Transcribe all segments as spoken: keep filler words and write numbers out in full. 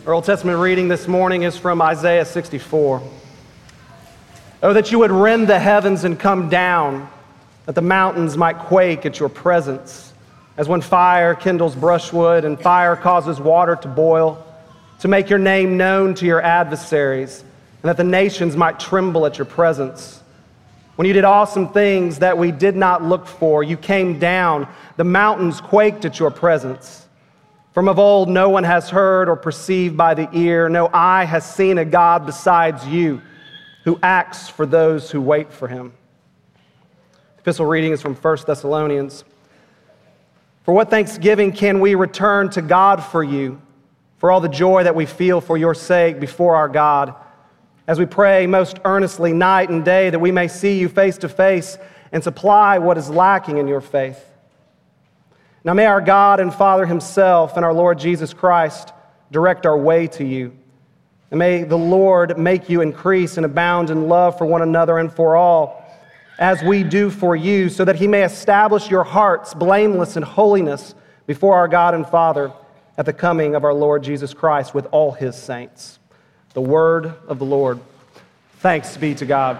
Our Old Testament reading this morning is from Isaiah sixty-four. Oh, that you would rend the heavens and come down, that the mountains might quake at your presence, as when fire kindles brushwood and fire causes water to boil, to make your name known to your adversaries, and that the nations might tremble at your presence. When you did awesome things that we did not look for, you came down, the mountains quaked at your presence. From of old, no one has heard or perceived by the ear, no eye has seen a God besides you, who acts for those who wait for him. The epistle reading is from First Thessalonians. For what thanksgiving can we return to God for you, for all the joy that we feel for your sake before our God, as we pray most earnestly night and day that we may see you face to face and supply what is lacking in your faith. Now may our God and Father himself and our Lord Jesus Christ direct our way to you. And may the Lord make you increase and abound in love for one another and for all, as we do for you, so that he may establish your hearts blameless in holiness before our God and Father at the coming of our Lord Jesus Christ with all his saints. The word of the Lord. Thanks be to God.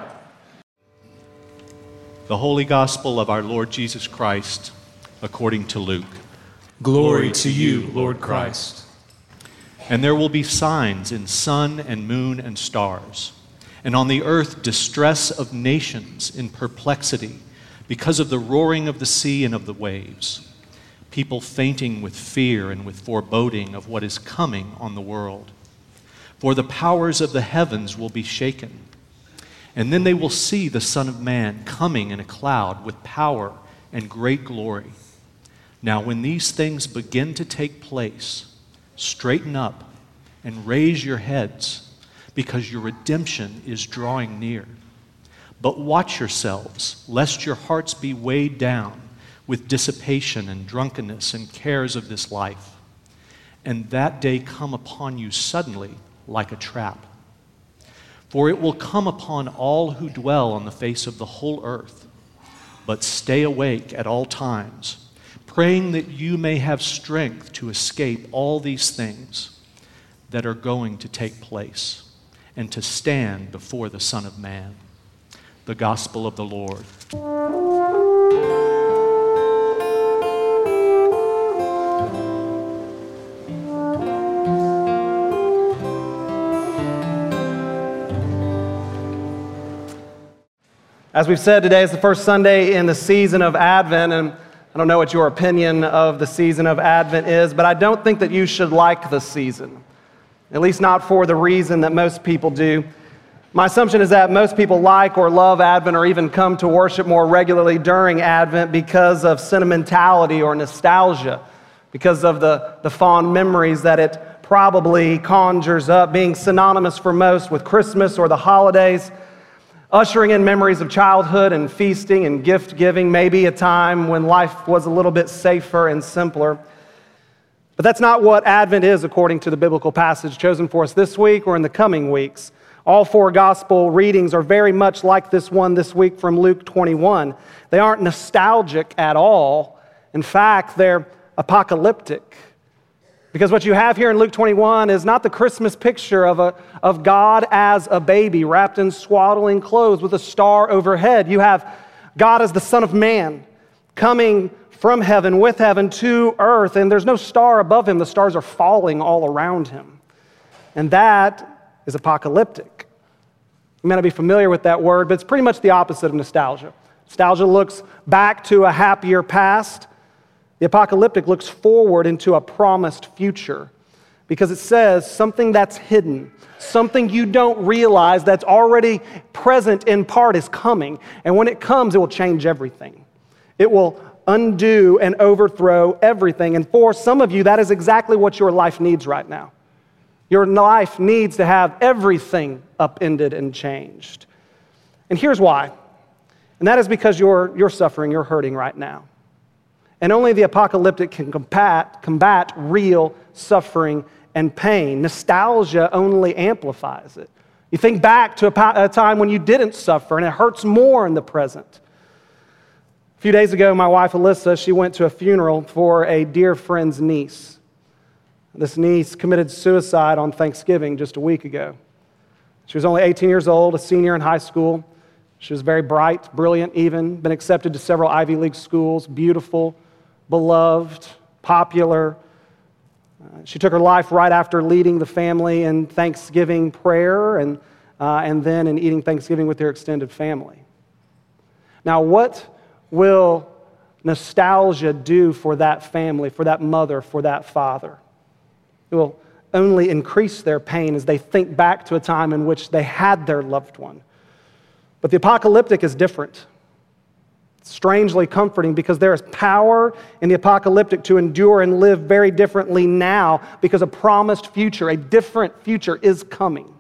The Holy Gospel of our Lord Jesus Christ, according to Luke. Glory to you, Lord Christ. And there will be signs in sun and moon and stars, and on the earth distress of nations in perplexity because of the roaring of the sea and of the waves, people fainting with fear and with foreboding of what is coming on the world. For the powers of the heavens will be shaken, and then they will see the Son of Man coming in a cloud with power and great glory. Now when these things begin to take place, straighten up and raise your heads, because your redemption is drawing near. But watch yourselves, lest your hearts be weighed down with dissipation and drunkenness and cares of this life, and that day come upon you suddenly like a trap. For it will come upon all who dwell on the face of the whole earth. But stay awake at all times, praying that you may have strength to escape all these things that are going to take place, and to stand before the Son of Man. The Gospel of the Lord. As we've said, today is the first Sunday in the season of Advent, and I don't know what your opinion of the season of Advent is, but I don't think that you should like the season, at least not for the reason that most people do. My assumption is that most people like or love Advent or even come to worship more regularly during Advent because of sentimentality or nostalgia, because of the, the fond memories that it probably conjures up, being synonymous for most with Christmas or the holidays, ushering in memories of childhood and feasting and gift-giving, maybe a time when life was a little bit safer and simpler. But that's not what Advent is according to the biblical passage chosen for us this week or in the coming weeks. All four gospel readings are very much like this one this week from Luke twenty-one. They aren't nostalgic at all. In fact, they're apocalyptic. Because what you have here in Luke twenty-one is not the Christmas picture of, a, of God as a baby wrapped in swaddling clothes with a star overhead. You have God as the Son of Man coming from heaven, with heaven, to earth, and there's no star above him. The stars are falling all around him. And that is apocalyptic. You may not be familiar with that word, but it's pretty much the opposite of nostalgia. Nostalgia looks back to a happier past. The apocalyptic looks forward into a promised future, because it says something that's hidden, something you don't realize that's already present in part is coming. And when it comes, it will change everything. It will undo and overthrow everything. And for some of you, that is exactly what your life needs right now. Your life needs to have everything upended and changed. And here's why. And that is because you're, you're suffering, you're hurting right now. And only the apocalyptic can combat, combat real suffering and pain. Nostalgia only amplifies it. You think back to a, a time when you didn't suffer, and it hurts more in the present. A few days ago, my wife Alyssa, she went to a funeral for a dear friend's niece. This niece committed suicide on Thanksgiving just a week ago. She was only eighteen years old, a senior in high school. She was very bright, brilliant even, been accepted to several Ivy League schools, beautiful, beloved, popular. Uh, she took her life right after leading the family in Thanksgiving prayer and, uh, and then in eating Thanksgiving with their extended family. Now, what will nostalgia do for that family, for that mother, for that father? It will only increase their pain as they think back to a time in which they had their loved one. But the apocalyptic is different. It's strangely comforting because there is power in the apocalyptic to endure and live very differently now because a promised future, a different future is coming.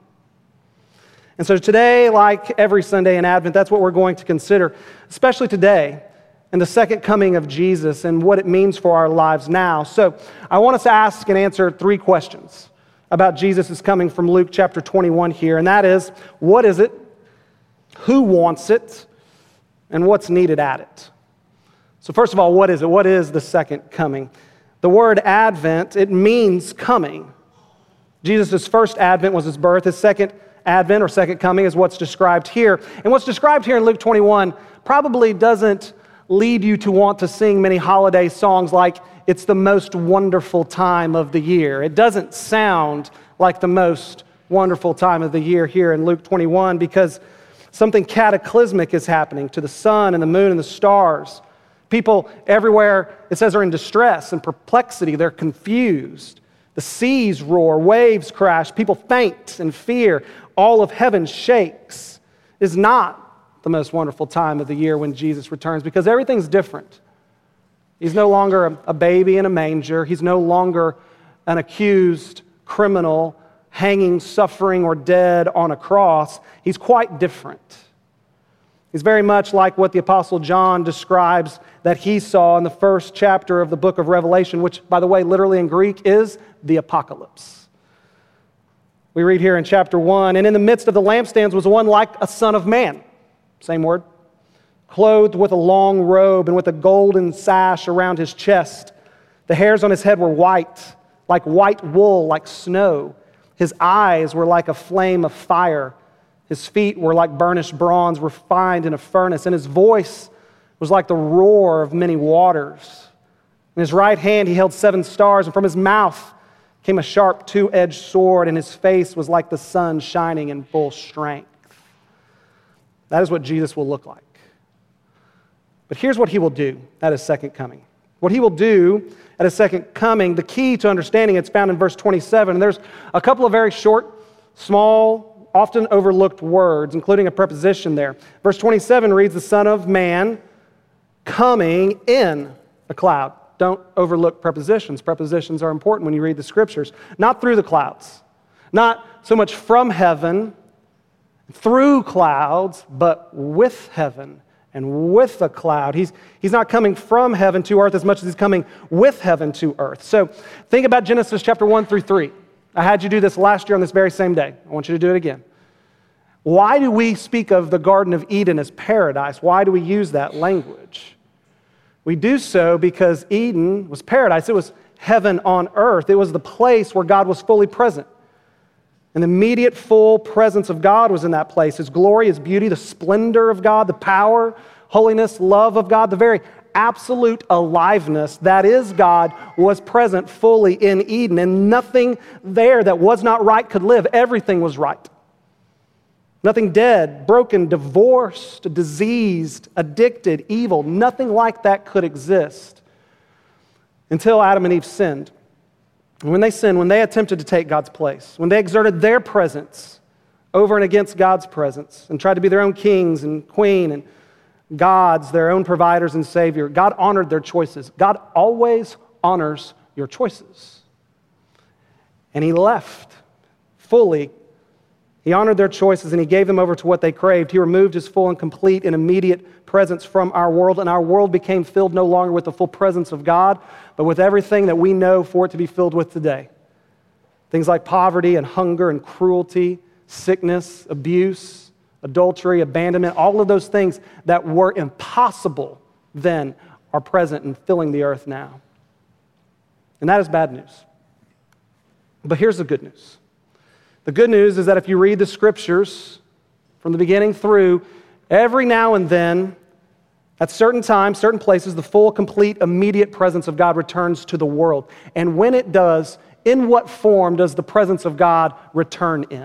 And so today, like every Sunday in Advent, that's what we're going to consider, especially today, and the second coming of Jesus and what it means for our lives now. So I want us to ask and answer three questions about Jesus' coming from Luke chapter twenty-one here, and that is, what is it? Who wants it? And what's needed at it? So first of all, what is it? What is the second coming? The word Advent, it means coming. Jesus' first Advent was his birth. His second Advent or second coming is what's described here. And what's described here in Luke twenty-one probably doesn't lead you to want to sing many holiday songs like it's the most wonderful time of the year. It doesn't sound like the most wonderful time of the year here in Luke twenty-one because something cataclysmic is happening to the sun and the moon and the stars. People everywhere, it says, are in distress and perplexity. They're confused. The seas roar, waves crash, people faint in fear. All of heaven shakes. It is not the most wonderful time of the year when Jesus returns because everything's different. He's no longer a, a baby in a manger. He's no longer an accused criminal hanging, suffering, or dead on a cross. He's quite different. He's very much like what the Apostle John describes that he saw in the first chapter of the book of Revelation, which, by the way, literally in Greek is the apocalypse. We read here in chapter one, and in the midst of the lampstands was one like a son of man, same word, clothed with a long robe and with a golden sash around his chest. The hairs on his head were white, like white wool, like snow. His eyes were like a flame of fire. His feet were like burnished bronze refined in a furnace, and his voice was like the roar of many waters. In his right hand he held seven stars, and from his mouth came a sharp two-edged sword, and his face was like the sun shining in full strength. That is what Jesus will look like. But here's what he will do at his second coming. What he will do at his second coming, the key to understanding it's found in verse twenty-seven. And there's a couple of very short, small, often overlooked words, including a preposition there. Verse twenty-seven reads, the Son of Man coming in a cloud. Don't overlook prepositions. Prepositions are important when you read the Scriptures. Not through the clouds. Not so much from heaven, through clouds, but with heaven and with a cloud. He's, he's not coming from heaven to earth as much as he's coming with heaven to earth. So think about Genesis chapter one through three. I had you do this last year on this very same day. I want you to do it again. Why do we speak of the Garden of Eden as paradise? Why do we use that language? We do so because Eden was paradise. It was heaven on earth. It was the place where God was fully present. And the immediate full presence of God was in that place. His glory, His beauty, the splendor of God, the power, holiness, love of God, the very absolute aliveness that is God was present fully in Eden. And nothing there that was not right could live. Everything was right. Nothing dead, broken, divorced, diseased, addicted, evil. Nothing like that could exist until Adam and Eve sinned. And when they sinned, when they attempted to take God's place, when they exerted their presence over and against God's presence and tried to be their own kings and queen and gods, their own providers and savior, God honored their choices. God always honors your choices. And He left fully. He honored their choices and He gave them over to what they craved. He removed His full and complete and immediate presence from our world, and our world became filled no longer with the full presence of God, but with everything that we know for it to be filled with today. Things like poverty and hunger and cruelty, sickness, abuse, adultery, abandonment, all of those things that were impossible then are present and filling the earth now. And that is bad news. But here's the good news. The good news is that if you read the scriptures from the beginning through, every now and then, at certain times, certain places, the full, complete, immediate presence of God returns to the world. And when it does, in what form does the presence of God return in? It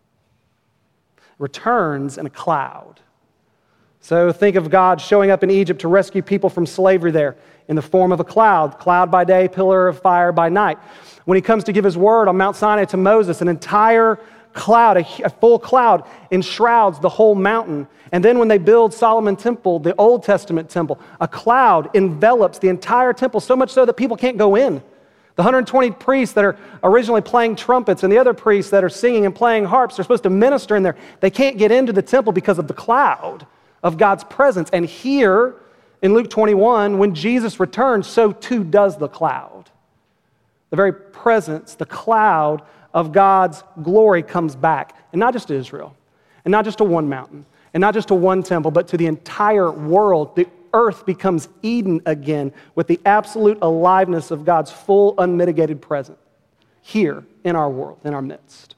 returns in a cloud. So think of God showing up in Egypt to rescue people from slavery there in the form of a cloud, cloud by day, pillar of fire by night. When he comes to give his word on Mount Sinai to Moses, an entire cloud, a, a full cloud enshrouds the whole mountain. And then when they build Solomon Temple, the Old Testament temple, a cloud envelops the entire temple, so much so that people can't go in. The one hundred twenty priests that are originally playing trumpets and the other priests that are singing and playing harps, they're supposed to minister in there. They can't get into the temple because of the cloud of God's presence. And here in Luke twenty-one, when Jesus returns, so too does the cloud. The very presence, the cloud of God's glory comes back. And not just to Israel, and not just to one mountain, and not just to one temple, but to the entire world. The earth becomes Eden again with the absolute aliveness of God's full, unmitigated presence here in our world, in our midst.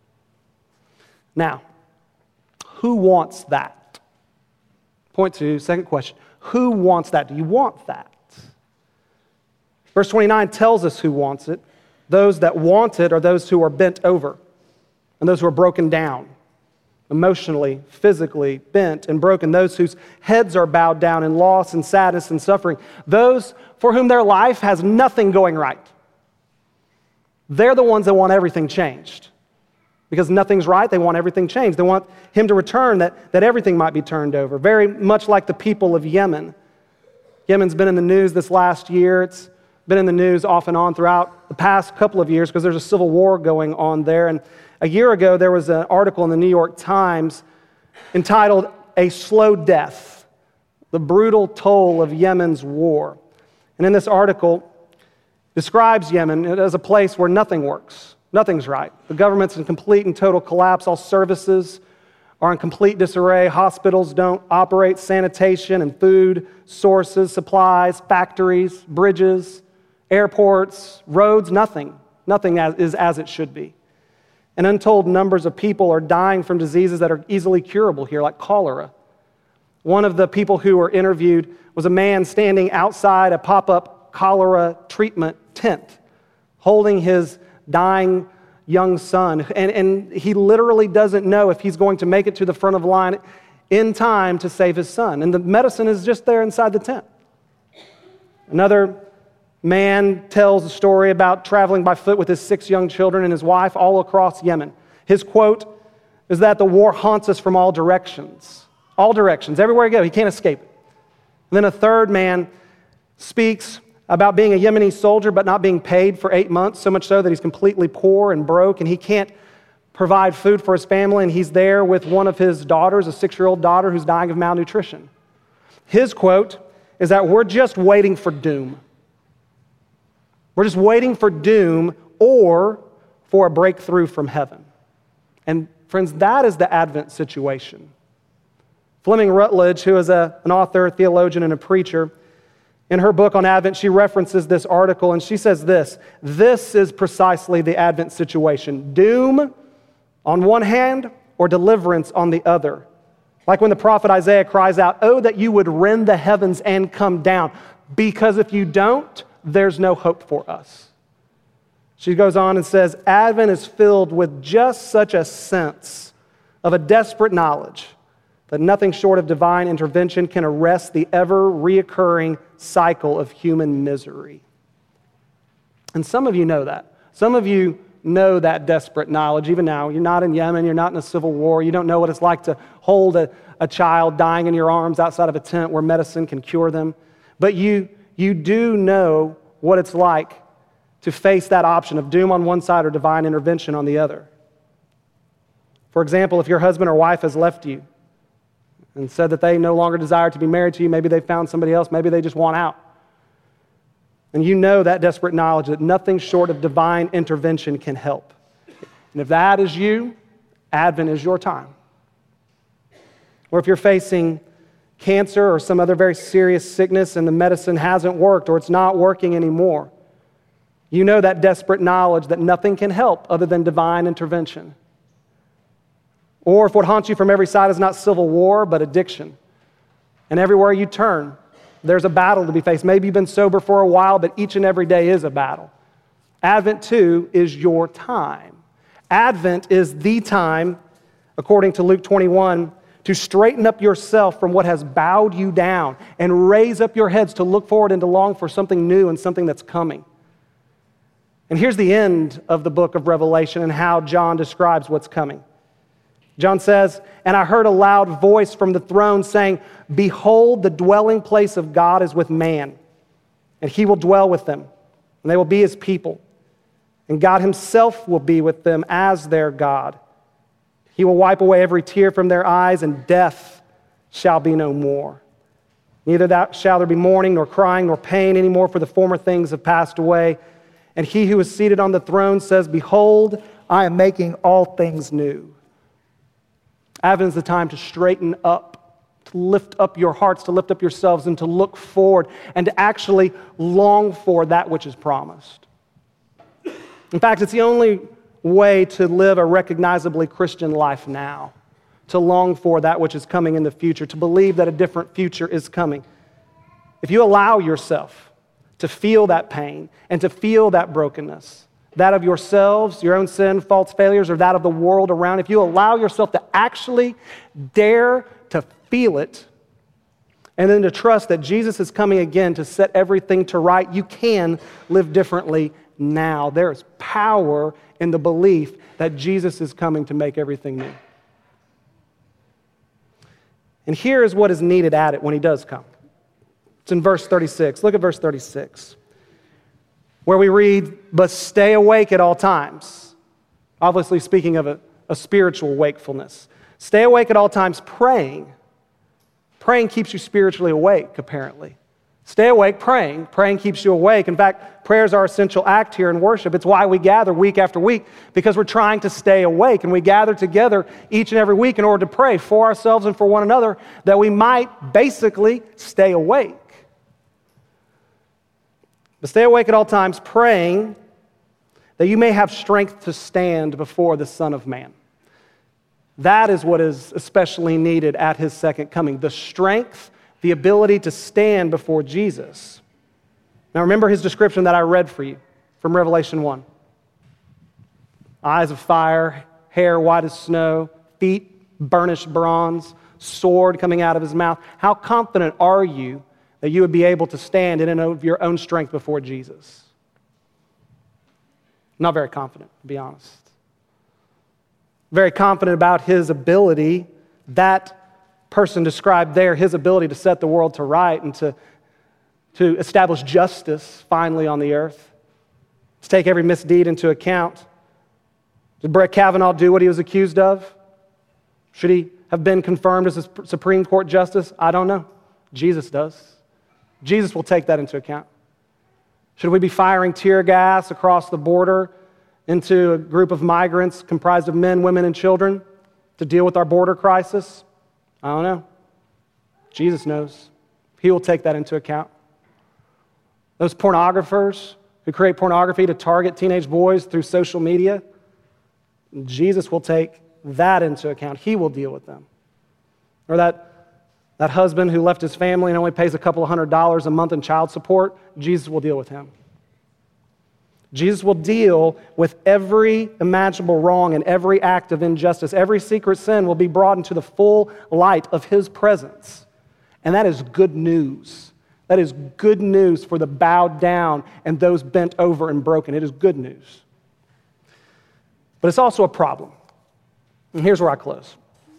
Now, who wants that? Point two, second question. Who wants that? Do you want that? Verse twenty-nine tells us who wants it. Those that want it are those who are bent over and those who are broken down, emotionally, physically bent and broken, those whose heads are bowed down in loss and sadness and suffering, those for whom their life has nothing going right. They're the ones that want everything changed. Because nothing's right, they want everything changed. They want him to return, that, that everything might be turned over. Very much like the people of Yemen. Yemen's been in the news this last year. It's been in the news off and on throughout the past couple of years because there's a civil war going on there. And a year ago, there was an article in the New York Times entitled, "A Slow Death, the Brutal Toll of Yemen's War." And in this article, describes Yemen as a place where nothing works. Nothing's right. The government's in complete and total collapse. All services are in complete disarray. Hospitals don't operate. Sanitation and food sources, supplies, factories, bridges, airports, roads, nothing. Nothing as, is as it should be. And untold numbers of people are dying from diseases that are easily curable here, like cholera. One of the people who were interviewed was a man standing outside a pop-up cholera treatment tent, holding his dying young son. And, and he literally doesn't know if he's going to make it to the front of the line in time to save his son. And the medicine is just there inside the tent. Another man tells a story about traveling by foot with his six young children and his wife all across Yemen. His quote is that the war haunts us from all directions. All directions. Everywhere he goes, he can't escape it. And then a third man speaks about being a Yemeni soldier but not being paid for eight months, so much so that he's completely poor and broke and he can't provide food for his family, and he's there with one of his daughters, a six-year-old daughter who's dying of malnutrition. His quote is that we're just waiting for doom. We're just waiting for doom or for a breakthrough from heaven. And friends, that is the Advent situation. Fleming Rutledge, who is a, an author, theologian, and a preacher, in her book on Advent, she references this article, and she says this: this is precisely the Advent situation. Doom on one hand or deliverance on the other. Like when the prophet Isaiah cries out, "Oh, that you would rend the heavens and come down, because if you don't, there's no hope for us." She goes on and says, Advent is filled with just such a sense of a desperate knowledge that nothing short of divine intervention can arrest the ever-reoccurring cycle of human misery. And some of you know that. Some of you know that desperate knowledge even now. You're not in Yemen, you're not in a civil war, you don't know what it's like to hold a, a child dying in your arms outside of a tent where medicine can cure them. But you, you do know what it's like to face that option of doom on one side or divine intervention on the other. For example, if your husband or wife has left you and said that they no longer desire to be married to you, maybe they found somebody else, maybe they just want out. And you know that desperate knowledge that nothing short of divine intervention can help. And if that is you, Advent is your time. Or if you're facing cancer or some other very serious sickness and the medicine hasn't worked or it's not working anymore, You know that desperate knowledge that nothing can help other than divine intervention. Or if what haunts you from every side is not civil war, but addiction. And everywhere you turn, there's a battle to be faced. Maybe you've been sober for a while, but each and every day is a battle. Advent, too, is your time. Advent is the time, according to Luke twenty-one, to straighten up yourself from what has bowed you down and raise up your heads to look forward and to long for something new and something that's coming. And here's the end of the book of Revelation and how John describes what's coming. John says, "And I heard a loud voice from the throne saying, 'Behold, the dwelling place of God is with man, and he will dwell with them, and they will be his people. And God himself will be with them as their God. He will wipe away every tear from their eyes, and death shall be no more. Neither that shall there be mourning, nor crying, nor pain anymore, for the former things have passed away.' And he who is seated on the throne says, 'Behold, I am making all things new.'" Advent is the time to straighten up, to lift up your hearts, to lift up yourselves, and to look forward, and to actually long for that which is promised. In fact, it's the only way to live a recognizably Christian life now, to long for that which is coming in the future, to believe that a different future is coming. If you allow yourself to feel that pain and to feel that brokenness, that of yourselves, your own sin, false failures, or that of the world around, if you allow yourself to actually dare to feel it, and then to trust that Jesus is coming again to set everything to right, you can live differently now. There is power in the belief that Jesus is coming to make everything new. And here is what is needed at it when he does come. It's in verse thirty-six. Look at verse thirty-six, where we read, "But stay awake at all times." Obviously speaking of a, a spiritual wakefulness. Stay awake at all times praying. Praying keeps you spiritually awake, apparently. Stay awake praying. Praying keeps you awake. In fact, prayer is our essential act here in worship. It's why we gather week after week, because we're trying to stay awake. And we gather together each and every week in order to pray for ourselves and for one another, that we might basically stay awake. But stay awake at all times, praying that you may have strength to stand before the Son of Man. That is what is especially needed at his second coming. The strength, the ability to stand before Jesus. Now remember his description that I read for you from Revelation one. Eyes of fire, hair white as snow, feet burnished bronze, sword coming out of his mouth. How confident are you that you would be able to stand in and of your own strength before Jesus? Not very confident, to be honest. Very confident about his ability, that person described there, his ability to set the world to right and to, to establish justice finally on the earth, to take every misdeed into account. Did Brett Kavanaugh do what he was accused of? Should he have been confirmed as a Supreme Court justice? I don't know. Jesus does. Jesus will take that into account. Should we be firing tear gas across the border into a group of migrants comprised of men, women, and children to deal with our border crisis? I don't know. Jesus knows. He will take that into account. Those pornographers who create pornography to target teenage boys through social media, Jesus will take that into account. He will deal with them. Or that That husband who left his family and only pays a couple of hundred dollars a month in child support, Jesus will deal with him. Jesus will deal with every imaginable wrong and every act of injustice. Every secret sin will be brought into the full light of his presence. And that is good news. That is good news for the bowed down and those bent over and broken. It is good news. But it's also a problem. And here's where I close.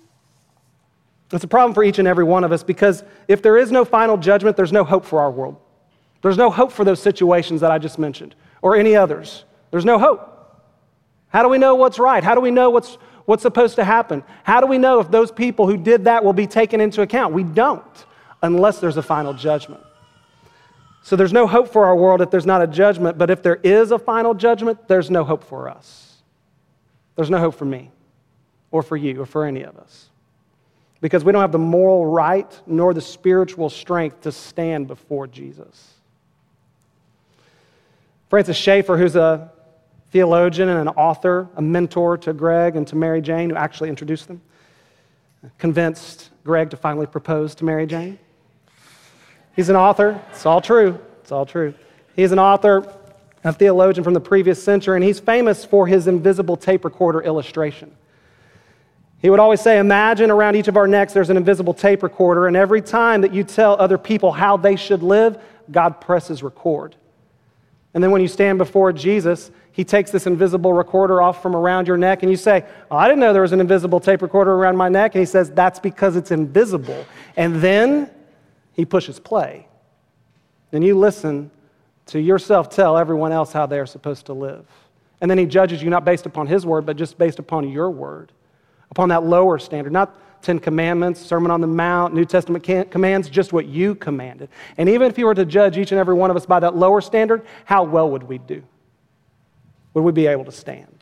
It's a problem for each and every one of us, because if there is no final judgment, there's no hope for our world. There's no hope for those situations that I just mentioned, or any others. There's no hope. How do we know what's right? How do we know what's, what's supposed to happen? How do we know if those people who did that will be taken into account? We don't, unless there's a final judgment. So there's no hope for our world if there's not a judgment, but if there is a final judgment, there's no hope for us. There's no hope for me, or for you, or for any of us. Because we don't have the moral right nor the spiritual strength to stand before Jesus. Francis Schaeffer, who's a theologian and an author, a mentor to Greg and to Mary Jane, who actually introduced them, convinced Greg to finally propose to Mary Jane. He's an author. It's all true. It's all true. He's an author, a theologian from the previous century, and he's famous for his invisible tape recorder illustration. He would always say, imagine around each of our necks there's an invisible tape recorder, and every time that you tell other people how they should live, God presses record. And then when you stand before Jesus, he takes this invisible recorder off from around your neck, and you say, oh, I didn't know there was an invisible tape recorder around my neck. And he says, that's because it's invisible. And then he pushes play. Then you listen to yourself tell everyone else how they're supposed to live. And then he judges you not based upon his word, but just based upon your word, upon that lower standard, not Ten Commandments, Sermon on the Mount, New Testament commands, just what you commanded. And even if he were to judge each and every one of us by that lower standard, how well would we do? Would we be able to stand?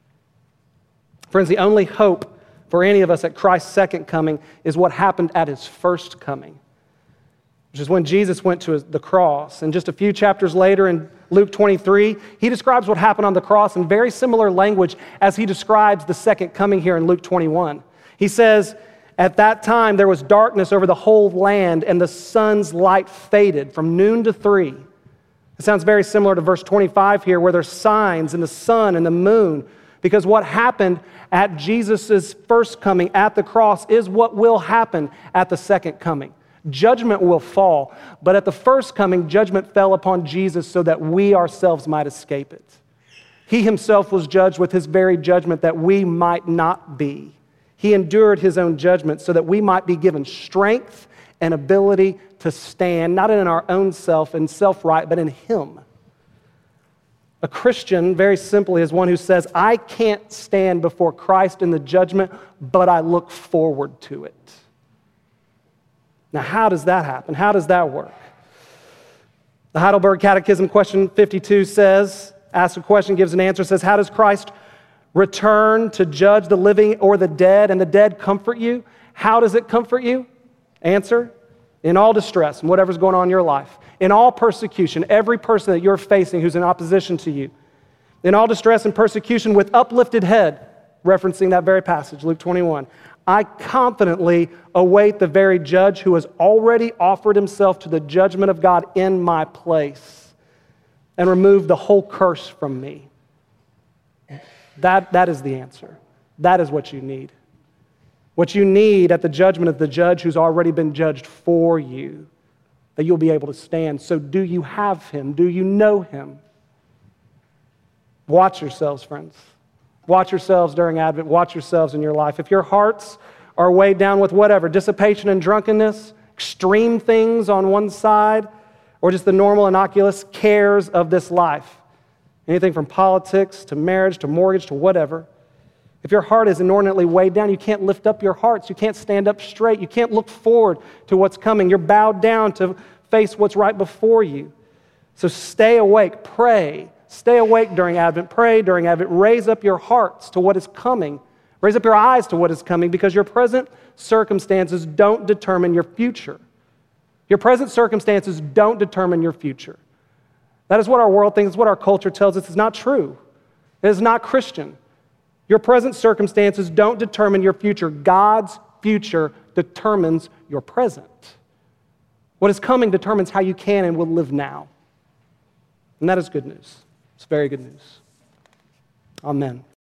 Friends, the only hope for any of us at Christ's second coming is what happened at his first coming, which is when Jesus went to the cross. And just a few chapters later in Luke twenty-three, he describes what happened on the cross in very similar language as he describes the second coming here in Luke twenty-one. He says, at that time there was darkness over the whole land, and the sun's light faded from noon to three. It sounds very similar to verse twenty-five here, where there's signs in the sun and the moon, because what happened at Jesus' first coming at the cross is what will happen at the second coming. Judgment will fall, but at the first coming, judgment fell upon Jesus so that we ourselves might escape it. He himself was judged with his very judgment that we might not be. He endured his own judgment so that we might be given strength and ability to stand, not in our own self and self-right, but in him. A Christian, very simply, is one who says, I can't stand before Christ in the judgment, but I look forward to it. Now, how does that happen? How does that work? The Heidelberg Catechism, question fifty-two says, asks a question, gives an answer, says, how does Christ return to judge the living or the dead, and the dead comfort you? How does it comfort you? Answer, in all distress and whatever's going on in your life, in all persecution, every person that you're facing who's in opposition to you, in all distress and persecution with uplifted head, referencing that very passage, Luke twenty-one, I confidently await the very judge who has already offered himself to the judgment of God in my place and removed the whole curse from me. That, that is the answer. That is what you need. What you need at the judgment of the judge who's already been judged for you, that you'll be able to stand. So do you have him? Do you know him? Watch yourselves, friends. Watch yourselves during Advent. Watch yourselves in your life. If your hearts are weighed down with whatever, dissipation and drunkenness, extreme things on one side, or just the normal innocuous cares of this life, anything from politics to marriage to mortgage to whatever, if your heart is inordinately weighed down, you can't lift up your hearts. You can't stand up straight. You can't look forward to what's coming. You're bowed down to face what's right before you. So stay awake. Pray. Stay awake during Advent. Pray during Advent. Raise up your hearts to what is coming. Raise up your eyes to what is coming, because your present circumstances don't determine your future. Your present circumstances don't determine your future. That is what our world thinks. It's what our culture tells us. It's not true. It is not Christian. Your present circumstances don't determine your future. God's future determines your present. What is coming determines how you can and will live now. And that is good news. It's very good news. Amen.